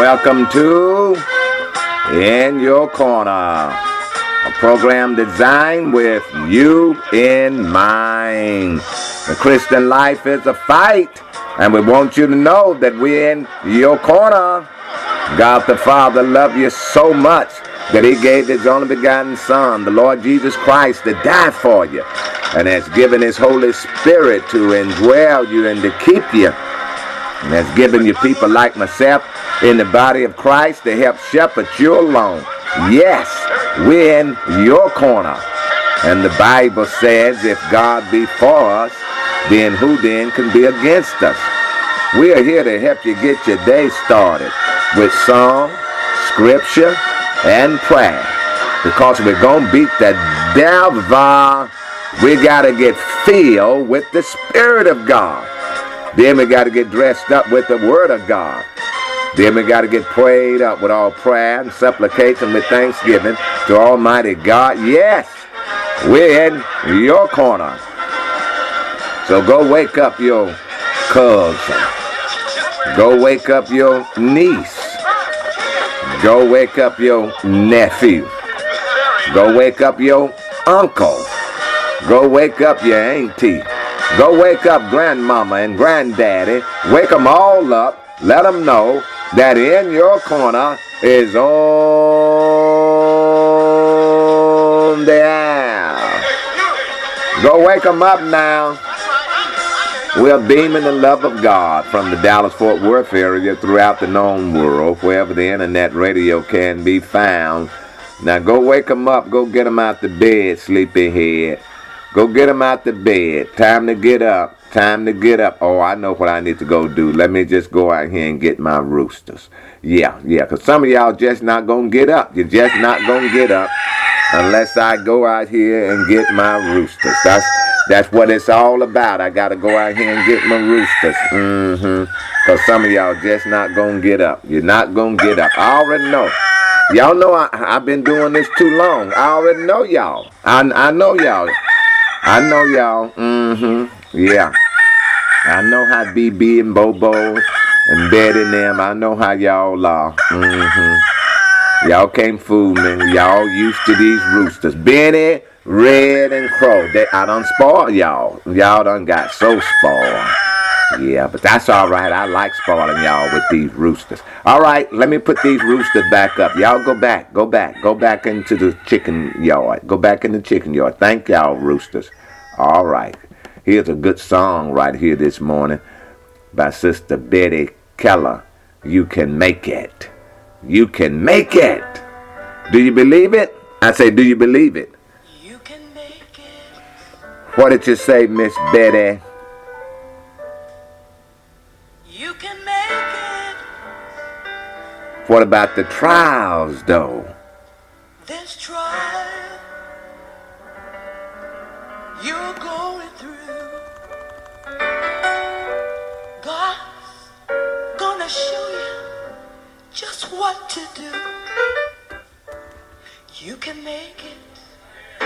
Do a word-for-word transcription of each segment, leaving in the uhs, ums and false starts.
Welcome to In Your Corner, a program designed with you in mind. The Christian life is a fight, and we want you to know that we're in your corner. God the Father loved you so much that he gave his only begotten Son, the Lord Jesus Christ, to die for you, and has given his Holy Spirit to indwell you and to keep you, and has given you people like myself in the body of Christ to help shepherd you along. Yes, we're in your corner. And the Bible says if God be for us, then who then can be against us? We are here to help you get your day started with song, scripture, and prayer. Because we're going to beat the devil, we got to get filled with the Spirit of God. Then we got to get dressed up with the Word of God. Then we got to get prayed up with all prayer and supplication with thanksgiving to Almighty God. Yes, we're in your corner. So go wake up your cousin. Go wake up your niece. Go wake up your nephew. Go wake up your uncle. Go wake up your auntie. Go wake up grandmama and granddaddy. Wake them all up. Let them know that In Your Corner is on the air. Go wake them up now. We're beaming the love of God from the Dallas-Fort Worth area throughout the known world, wherever the internet radio can be found. Now go wake them up. Go get them out the bed, sleepyhead. Go get them out the bed. Time to get up. Time to get up. Oh, I know what I need to go do. Let me just go out here and get my roosters. Yeah, yeah, because some of y'all just not going to get up. You're just not going to get up unless I go out here and get my roosters. That's that's what it's all about. I got to go out here and get my roosters. Mm-hmm. Because some of y'all just not going to get up. You're not going to get up. I already know. Y'all know I, I've been doing this too long. I already know y'all. I, I know y'all. I know y'all. Mm-hmm. Yeah. I know how B B and Bobo and Betty and them, I know how y'all are. Mm-hmm. Y'all can't fool me. Y'all used to these roosters. Benny, Red, and Crow. They, I done spoiled y'all. Y'all done got so spoiled. Yeah, but that's all right. I like spoiling y'all with these roosters. All right, let me put these roosters back up. Y'all go back. Go back. Go back into the chicken yard. Go back in the chicken yard. Thank y'all, roosters. All right. Here's a good song right here this morning by Sister Betty Keller. You can make it. You can make it. Do you believe it? I say, do you believe it? You can make it. What did you say, Miss Betty? You can make it. What about the trials, though? This trial you're going through, God's gonna show you just what to do. You can make it.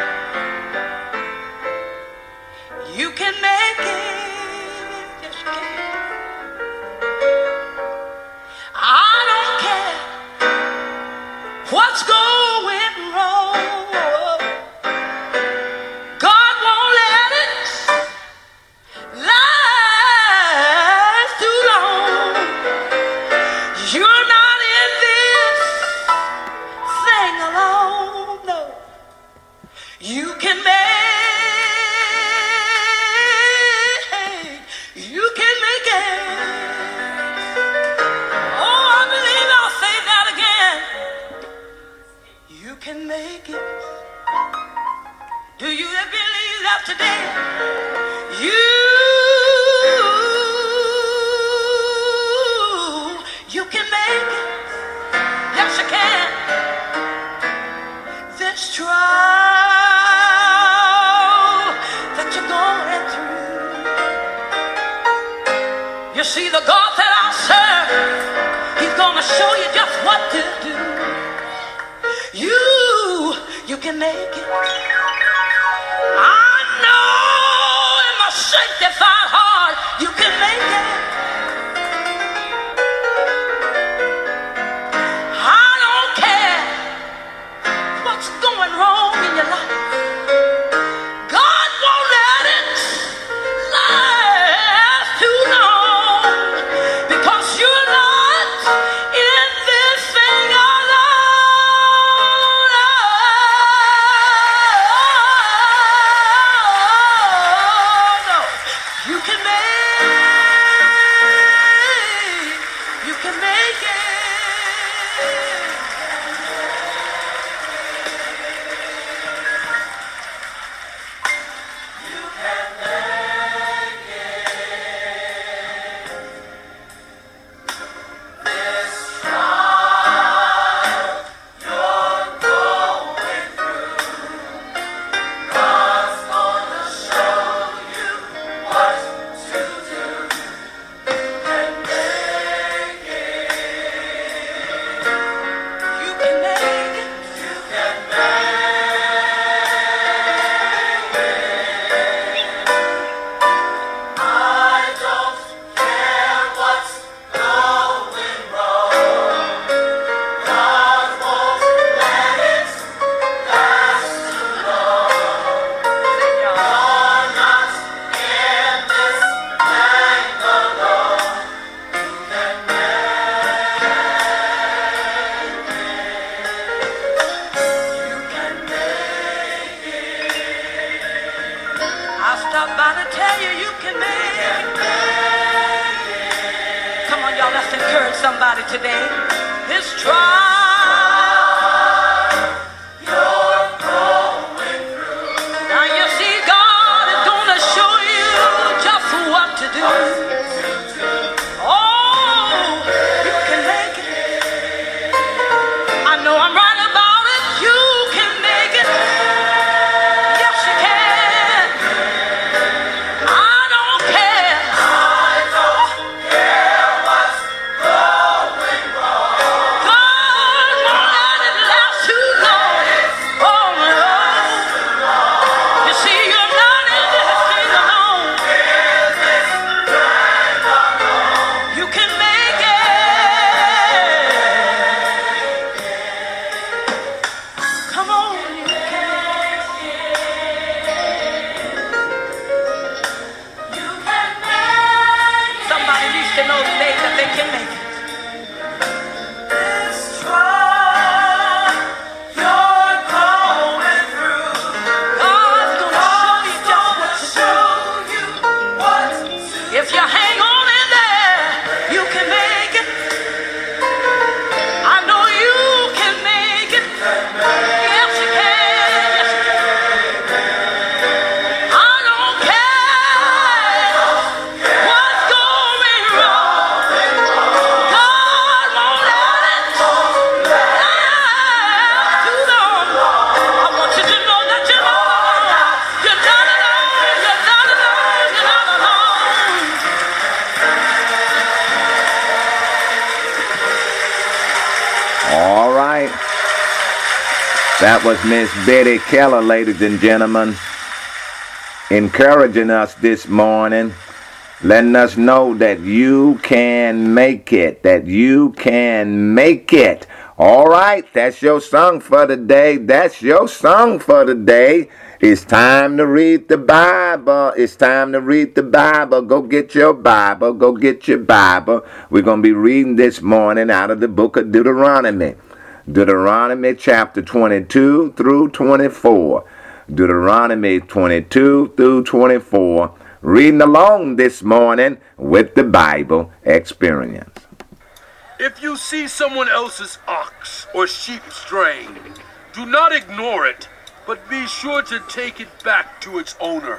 You can make it. Yes, you can. I don't care what's going wrong. You can make, you can make it. Oh, I believe I'll say that again. You can make it. Do you believe that today? You, you can make it. Yes, you can. This trial you see, the God that I serve, he's gonna show you just what to do. You, you can make it. I know in my sanctified heart, you can make it. Stop by to tell you you can make it. Come on, y'all, let's encourage somebody today. This trial you're going through. Now you see, God is gonna show you just what to do. Oh, you can make it. I know I'm right about it. You can make it. Yes, you can. I don't care. I don't care what's going wrong. God won't let it last too long. Oh no. You see, you're not in this thing alone. You can make it. Come on, you can. You can make it. Somebody needs to know today that they can make it. This trial you're going through. God's gonna show you what to do. If you hang on in there, you can make it. I know you can make it. Yes, you can. Yes, you can. I don't care what's going wrong. God won't let it last too long. I want you to know that you're not alone. You're not alone. You're not alone. You're not alone. All right. That was Miss Betty Keller, ladies and gentlemen, encouraging us this morning, letting us know that you can make it, that you can make it. All right, that's your song for the day. That's your song for the day. It's time to read the Bible. It's time to read the Bible. Go get your Bible. Go get your Bible. We're going to be reading this morning out of the book of Deuteronomy. Deuteronomy chapter twenty-two through twenty-four. Deuteronomy twenty-two through twenty-four. Reading along this morning with the Bible experience. If you see someone else's ox or sheep straying, do not ignore it, but be sure to take it back to its owner.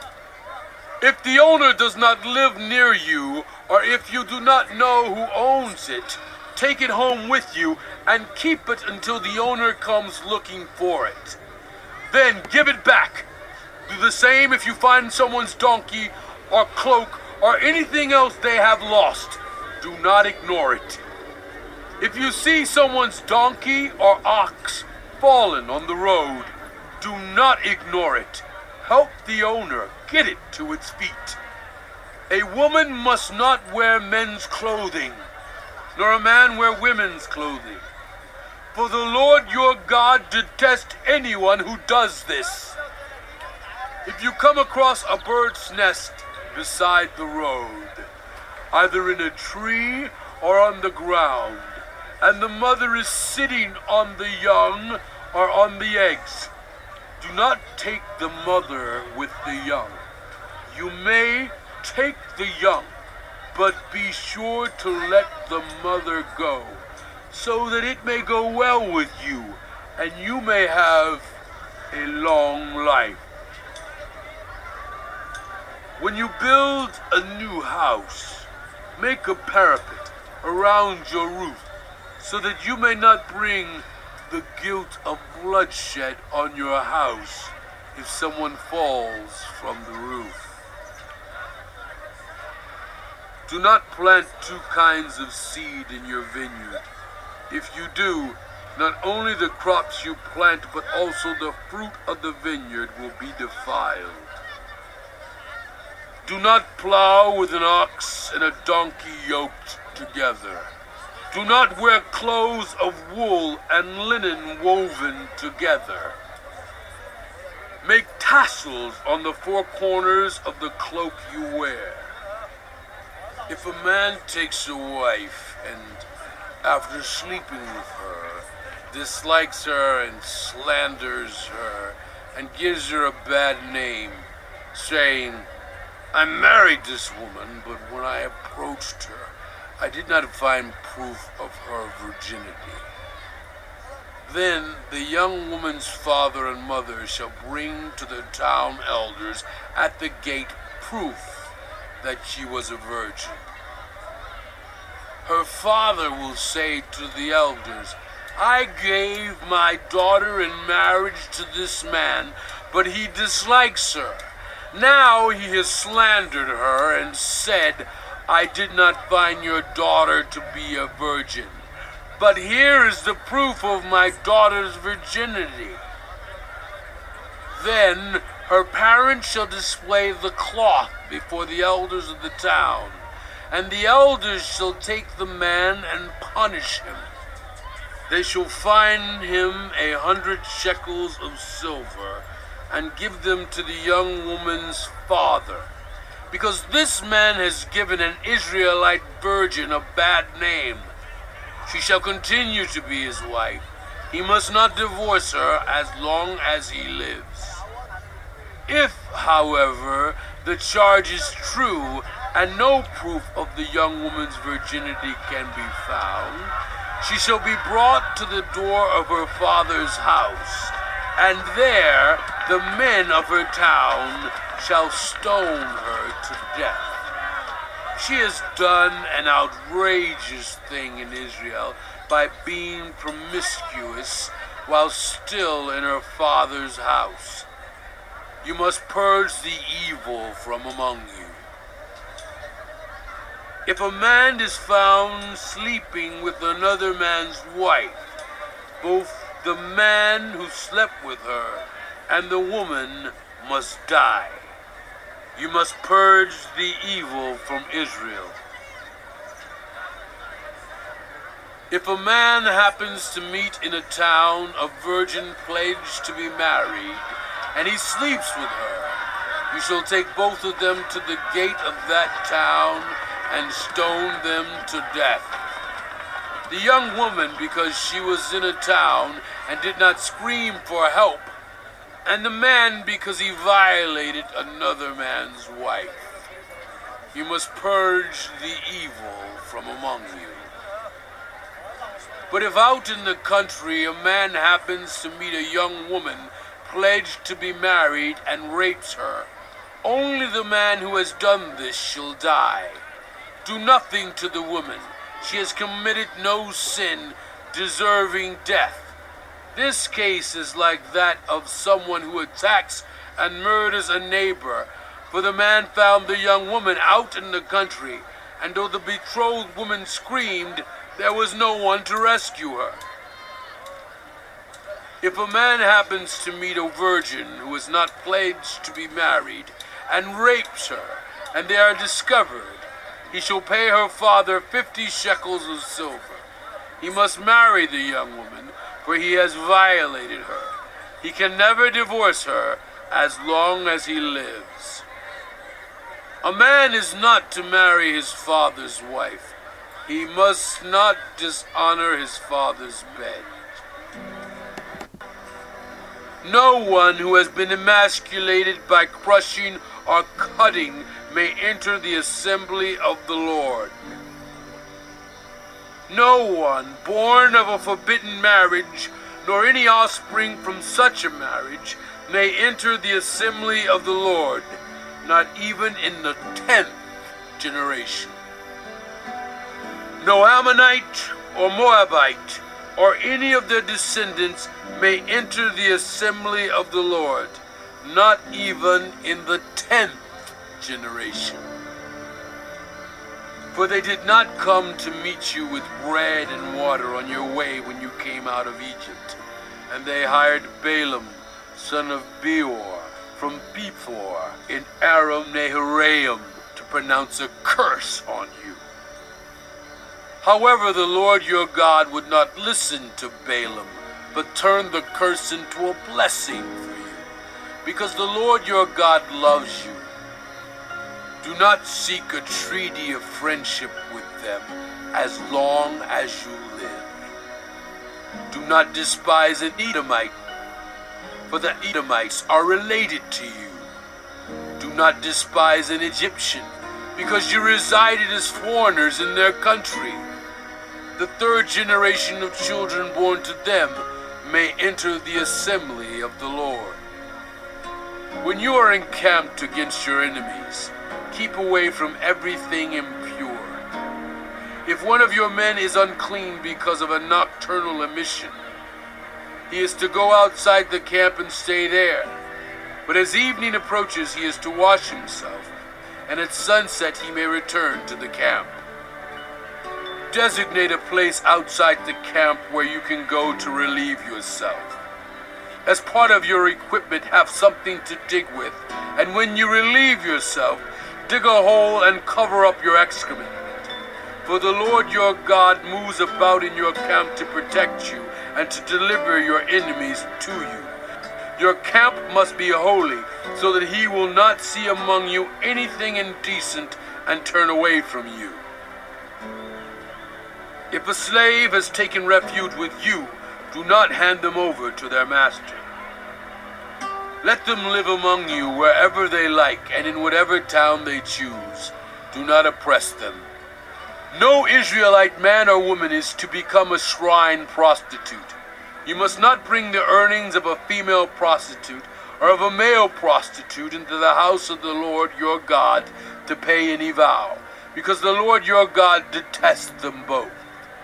If the owner does not live near you, or if you do not know who owns it, take it home with you and keep it until the owner comes looking for it. Then give it back. Do the same if you find someone's donkey or cloak or anything else they have lost. Do not ignore it. If you see someone's donkey or ox fallen on the road, do not ignore it. Help the owner get it to its feet. A woman must not wear men's clothing, nor a man wear women's clothing. For the Lord your God detests anyone who does this. If you come across a bird's nest beside the road, either in a tree or on the ground, and the mother is sitting on the young or on the eggs, do not take the mother with the young. You may take the young, but be sure to let the mother go, so that it may go well with you, and you may have a long life. When you build a new house, make a parapet around your roof, so that you may not bring the guilt of bloodshed on your house if someone falls from the roof. Do not plant two kinds of seed in your vineyard. If you do, not only the crops you plant, but also the fruit of the vineyard will be defiled. Do not plow with an ox and a donkey yoked together. Do not wear clothes of wool and linen woven together. Make tassels on the four corners of the cloak you wear. If a man takes a wife and, after sleeping with her, dislikes her and slanders her and gives her a bad name, saying, I married this woman, but when I approached her, I did not find proof of her virginity. Then the young woman's father and mother shall bring to the town elders at the gate proof that she was a virgin. Her father will say to the elders, I gave my daughter in marriage to this man, but he dislikes her. Now he has slandered her and said, I did not find your daughter to be a virgin. But here is the proof of my daughter's virginity. Then her parents shall display the cloth before the elders of the town, and the elders shall take the man and punish him. They shall fine him a hundred shekels of silver, and give them to the young woman's father, because this man has given an Israelite virgin a bad name. She shall continue to be his wife. He must not divorce her as long as he lives. If, however, the charge is true, and no proof of the young woman's virginity can be found, she shall be brought to the door of her father's house, and there the men of her town shall stone her to death. She has done an outrageous thing in Israel by being promiscuous while still in her father's house. You must purge the evil from among you. If a man is found sleeping with another man's wife, both the man who slept with her and the woman must die. You must purge the evil from Israel. If a man happens to meet in a town a virgin pledged to be married, and he sleeps with her, you shall take both of them to the gate of that town and stone them to death. The young woman, because she was in a town and did not scream for help, and the man, because he violated another man's wife. You must purge the evil from among you. But if out in the country a man happens to meet a young woman pledged to be married and rapes her, only the man who has done this shall die. Do nothing to the woman. She has committed no sin deserving death. This case is like that of someone who attacks and murders a neighbor, for the man found the young woman out in the country, and though the betrothed woman screamed, there was no one to rescue her. If a man happens to meet a virgin who is not pledged to be married, and rapes her, and they are discovered, he shall pay her father fifty shekels of silver. He must marry the young woman, for he has violated her. He can never divorce her as long as he lives. A man is not to marry his father's wife. He must not dishonor his father's bed. No one who has been emasculated by crushing or cutting may enter the assembly of the Lord. No one born of a forbidden marriage, nor any offspring from such a marriage, may enter the assembly of the Lord, not even in the tenth generation. No Ammonite or Moabite or any of their descendants may enter the assembly of the Lord, not even in the tenth generation. For they did not come to meet you with bread and water on your way when you came out of Egypt, and they hired Balaam, son of Beor, from Pephor in Aram Naharaim, to pronounce a curse on you. However, the Lord your God would not listen to Balaam, but turned the curse into a blessing for you, because the Lord your God loves you. Do not seek a treaty of friendship with them as long as you live. Do not despise an Edomite, for the Edomites are related to you. Do not despise an Egyptian, because you resided as foreigners in their country. The third generation of children born to them may enter the assembly of the Lord. When you are encamped against your enemies, keep away from everything impure. If one of your men is unclean because of a nocturnal emission, he is to go outside the camp and stay there. But as evening approaches, he is to wash himself, and at sunset he may return to the camp. Designate a place outside the camp where you can go to relieve yourself. As part of your equipment, have something to dig with, and when you relieve yourself, dig a hole and cover up your excrement. For the Lord your God moves about in your camp to protect you and to deliver your enemies to you. Your camp must be holy, so that he will not see among you anything indecent and turn away from you. If a slave has taken refuge with you, do not hand them over to their master. Let them live among you wherever they like and in whatever town they choose. Do not oppress them. No Israelite man or woman is to become a shrine prostitute. You must not bring the earnings of a female prostitute or of a male prostitute into the house of the Lord your God to pay any vow, because the Lord your God detests them both.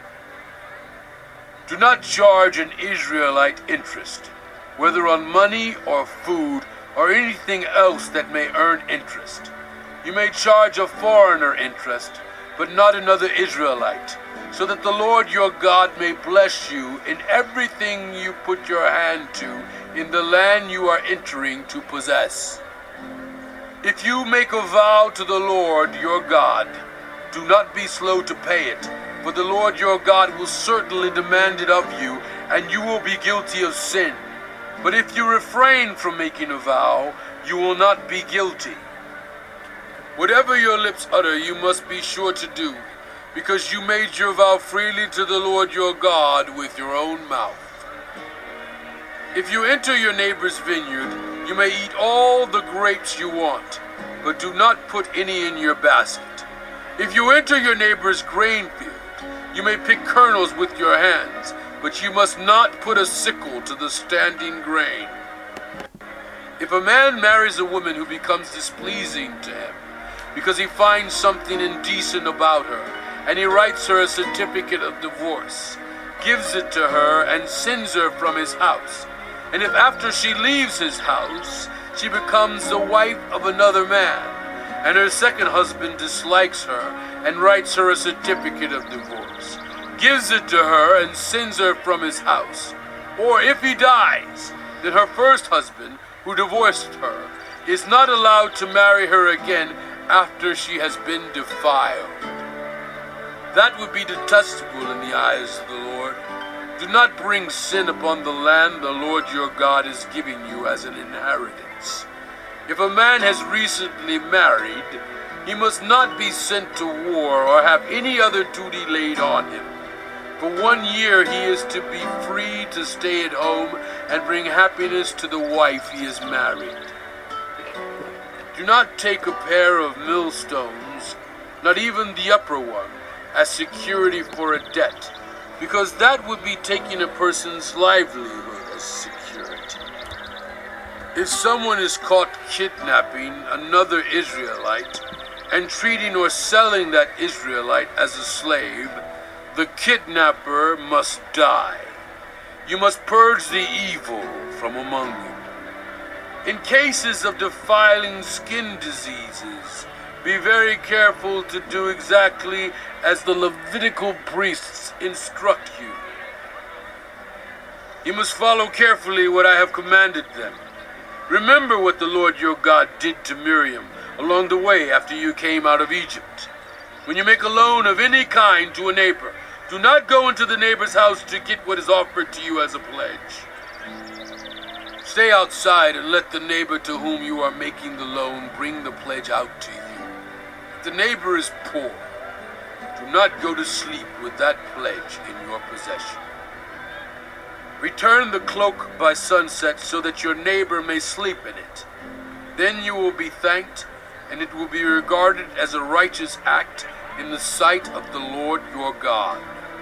Do not charge an Israelite interest, whether on money or food or anything else that may earn interest. You may charge a foreigner interest, but not another Israelite, so that the Lord your God may bless you in everything you put your hand to in the land you are entering to possess. If you make a vow to the Lord your God, do not be slow to pay it, for the Lord your God will certainly demand it of you, and you will be guilty of sin. But if you refrain from making a vow, you will not be guilty. Whatever your lips utter, you must be sure to do, because you made your vow freely to the Lord your God with your own mouth. If you enter your neighbor's vineyard, you may eat all the grapes you want, but do not put any in your basket. If you enter your neighbor's grain field, you may pick kernels with your hands, but you must not put a sickle to the standing grain. If a man marries a woman who becomes displeasing to him, because he finds something indecent about her, and he writes her a certificate of divorce, gives it to her, and sends her from his house, and if after she leaves his house, she becomes the wife of another man, and her second husband dislikes her, and writes her a certificate of divorce, gives it to her, and sends her from his house, or if he dies, then her first husband, who divorced her, is not allowed to marry her again after she has been defiled. That would be detestable in the eyes of the Lord. Do not bring sin upon the land the Lord your God is giving you as an inheritance. If a man has recently married, he must not be sent to war or have any other duty laid on him. For one year he is to be free to stay at home and bring happiness to the wife he has married. Do not take a pair of millstones, not even the upper one, as security for a debt, because that would be taking a person's livelihood as security. If someone is caught kidnapping another Israelite and treating or selling that Israelite as a slave, the kidnapper must die. You must purge the evil from among you. In cases of defiling skin diseases, be very careful to do exactly as the Levitical priests instruct you. You must follow carefully what I have commanded them. Remember what the Lord your God did to Miriam along the way after you came out of Egypt. When you make a loan of any kind to a neighbor, do not go into the neighbor's house to get what is offered to you as a pledge. Stay outside and let the neighbor to whom you are making the loan bring the pledge out to you. If the neighbor is poor, do not go to sleep with that pledge in your possession. Return the cloak by sunset so that your neighbor may sleep in it. Then you will be thanked, and it will be regarded as a righteous act in the sight of the Lord your God.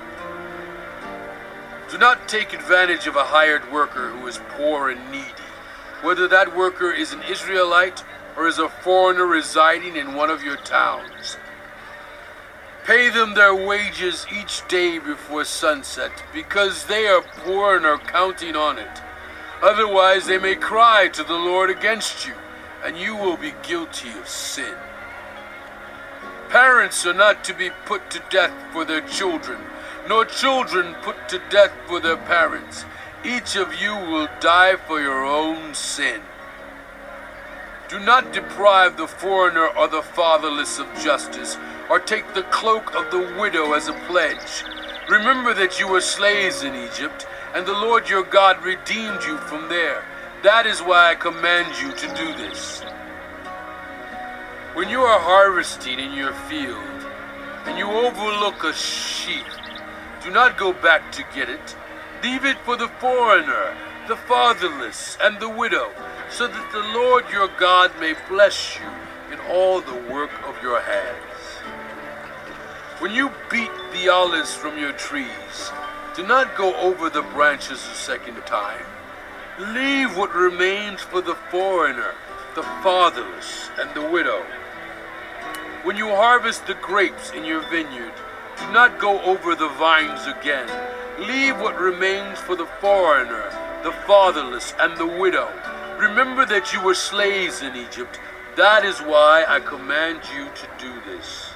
Do not take advantage of a hired worker who is poor and needy, whether that worker is an Israelite or is a foreigner residing in one of your towns. Pay them their wages each day before sunset, because they are poor and are counting on it. Otherwise they may cry to the Lord against you, and you will be guilty of sin. Parents are not to be put to death for their children, nor children put to death for their parents. Each of you will die for your own sin. Do not deprive the foreigner or the fatherless of justice, or take the cloak of the widow as a pledge. Remember that you were slaves in Egypt, and the Lord your God redeemed you from there. That is why I command you to do this. When you are harvesting in your field, and you overlook a sheaf, do not go back to get it. Leave it for the foreigner, the fatherless, and the widow, so that the Lord your God may bless you in all the work of your hands. When you beat the olives from your trees, do not go over the branches a second time. Leave what remains for the foreigner, the fatherless, and the widow. When you harvest the grapes in your vineyard, do not go over the vines again. Leave what remains for the foreigner, the fatherless, and the widow. Remember that you were slaves in Egypt. That is why I command you to do this.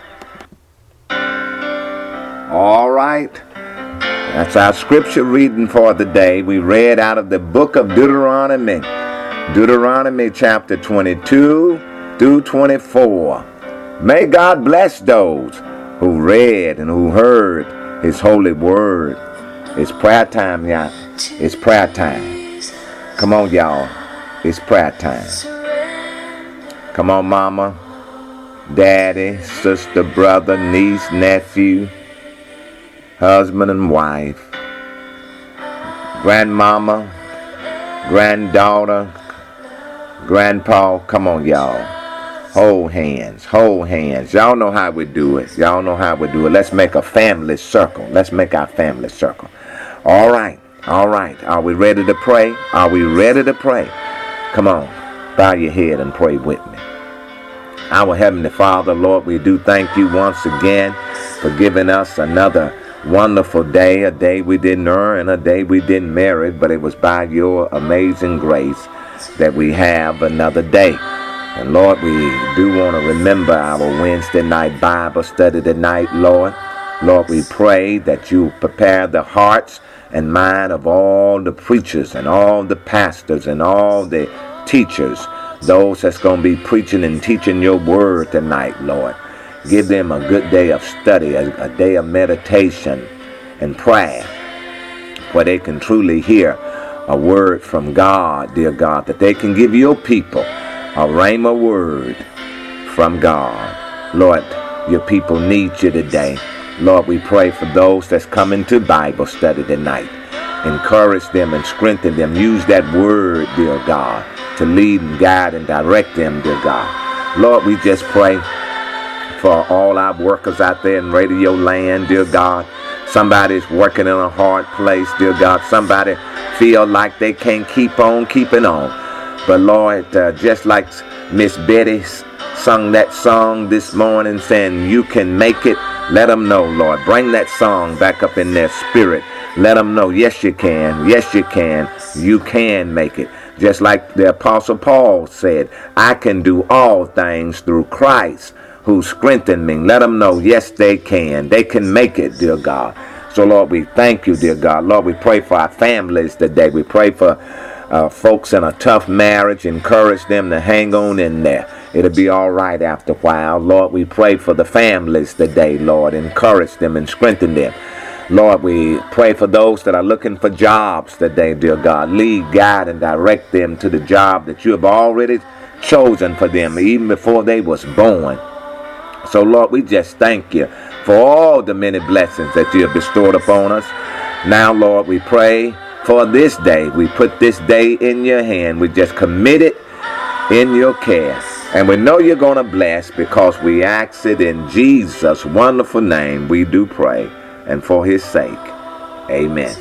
All right. That's our scripture reading for the day. We read out of the book of Deuteronomy. Deuteronomy chapter twenty-two through twenty-four. May God bless those who read and who heard his holy word. It's prayer time, y'all. It's prayer time. Come on, y'all. It's prayer time. Come on, mama, daddy, sister, brother, niece, nephew, husband and wife, grandmama, granddaughter, grandpa. Come on, y'all. Hold hands, hold hands. Y'all know how we do it. Y'all know how we do it. Let's make a family circle. Let's make our family circle. All right, all right. Are we ready to pray? Are we ready to pray? Come on, bow your head and pray with me. Our Heavenly Father, Lord, we do thank you once again for giving us another wonderful day, a day we didn't earn, a day we didn't merit, but it was by your amazing grace that we have another day. And Lord, we do want to remember our Wednesday night Bible study tonight, Lord. Lord, we pray that you prepare the hearts and mind of all the preachers and all the pastors and all the teachers, those that's going to be preaching and teaching your word tonight, Lord. Give them a good day of study, a, a day of meditation and prayer, where they can truly hear a word from God, dear God, that they can give your people a rhema word from God. Lord, your people need you today. Lord, we pray for those that's coming to Bible study tonight. Encourage them and strengthen them. Use that word, dear God, to lead and guide and direct them, dear God. Lord, we just pray for all our workers out there in radio land, dear God. Somebody's working in a hard place, dear God. Somebody feel like they can't keep on keeping on. But Lord, uh, just like Miss Betty sung that song this morning saying, you can make it, let them know, Lord. Bring that song back up in their spirit. Let them know, yes, you can. Yes, you can. You can make it. Just like the Apostle Paul said, I can do all things through Christ who strengthened me. Let them know, yes, they can. They can make it, dear God. So, Lord, we thank you, dear God. Lord, we pray for our families today. We pray for uh, folks in a tough marriage. Encourage them to hang on in there. It'll be all right after a while. Lord, we pray for the families today, Lord. Encourage them and strengthen them. Lord, we pray for those that are looking for jobs today, dear God. Lead, guide, and direct them to the job that you have already chosen for them, even before they was born. So, Lord, we just thank you for all the many blessings that you have bestowed upon us. Now, Lord, we pray for this day. We put this day in your hand. We just commit it in your care. And we know you're going to bless because we ask it in Jesus' wonderful name. We do pray. And for his sake, amen.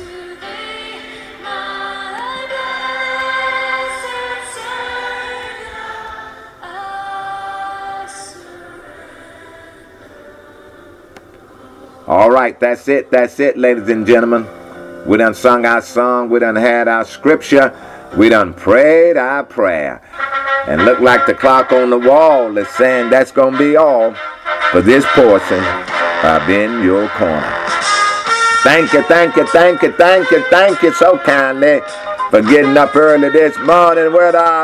All right, that's it. That's it, ladies and gentlemen. We done sung our song. We done had our scripture. We done prayed our prayer. And look like the clock on the wall is saying that's going to be all for this portion of In Your Corner. Thank you, thank you, thank you, thank you, thank you so kindly for getting up early this morning with our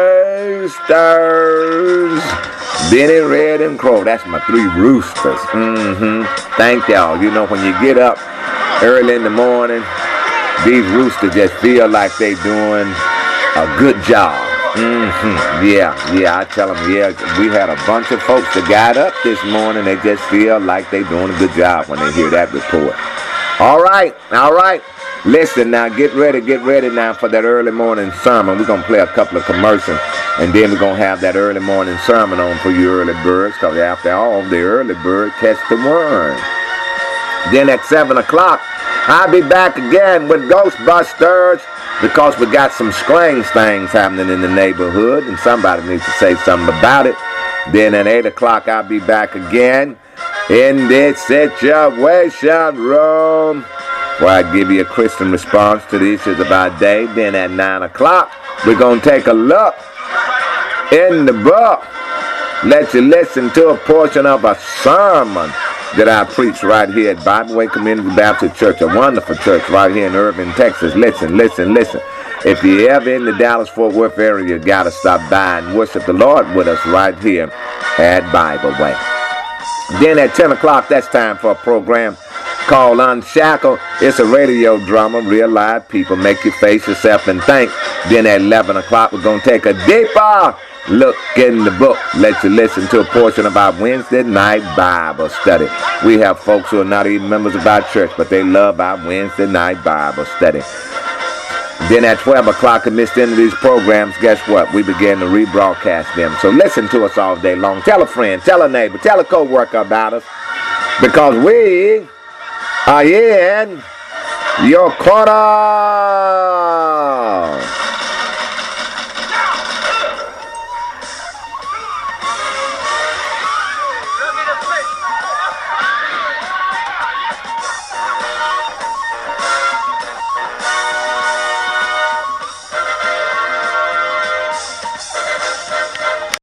roosters. Benny, Red, and Crow. That's my three roosters. Mm-hmm. Thank y'all. You know, when you get up early in the morning, these roosters just feel like they doing a good job. Mm-hmm. Yeah, yeah, I tell them, yeah, we had a bunch of folks that got up this morning. They just feel like they doing a good job when they hear that report. All right, all right. Listen now, get ready, get ready now for that early morning sermon. We're going to play a couple of commercials, and then we're going to have that early morning sermon on for you early birds, because after all, the early bird catch the worm. Then at seven o'clock, I'll be back again with Ghostbusters, because we got some strange things happening in the neighborhood, and somebody needs to say something about it. Then at eight o'clock, I'll be back again in this situation room, where I give you a Christian response to the issues of our day. Then at nine o'clock, we're going to take a look in the book. Let you listen to a portion of a sermon that I preach right here at Bible Way Community Baptist Church, a wonderful church right here in Irving, Texas. Listen, listen, listen. If you're ever in the Dallas-Fort Worth area, you got to stop by and worship the Lord with us right here at Bible Way. Then at ten o'clock, that's time for a program called Unshackled. It's a radio drama, real live people. Make you face yourself and think. Then at eleven o'clock, we're going to take a deeper look in the book. Let you listen to a portion of our Wednesday night Bible study. We have folks who are not even members of our church, but they love our Wednesday night Bible study. Then at twelve o'clock, amidst the end of these programs, guess what? We begin to rebroadcast them. So listen to us all day long. Tell a friend, tell a neighbor, tell a co-worker about us, because we are in your corner.